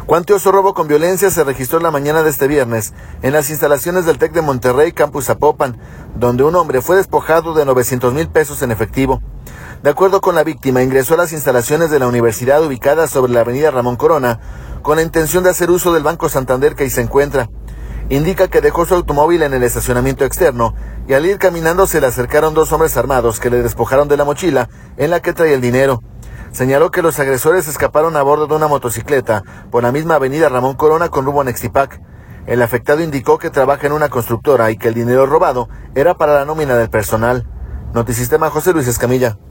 Cuantioso robo con violencia se registró la mañana de este viernes en las instalaciones del TEC de Monterrey, Campus Zapopan, donde un hombre fue despojado de 900,000 pesos en efectivo. De acuerdo con la víctima, ingresó a las instalaciones de la universidad ubicadas sobre la avenida Ramón Corona con la intención de hacer uso del Banco Santander que ahí se encuentra. Indica que dejó su automóvil en el estacionamiento externo y al ir caminando se le acercaron dos hombres armados que le despojaron de la mochila en la que traía el dinero. Señaló que los agresores escaparon a bordo de una motocicleta por la misma avenida Ramón Corona con rumbo a Nextipac. El afectado indicó que trabaja en una constructora y que el dinero robado era para la nómina del personal. Notisistema, José Luis Escamilla.